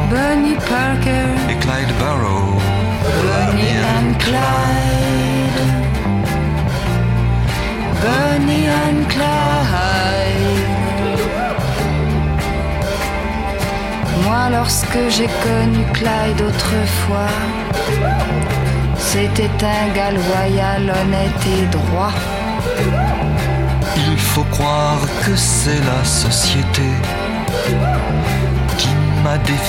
Bonnie Parker et Clyde Barrow. Bonnie and Clyde, Bonnie and Clyde. Moi lorsque j'ai connu Clyde autrefois, c'était un gars loyal, honnête et droit. Il faut croire que c'est la société qui m'a défait.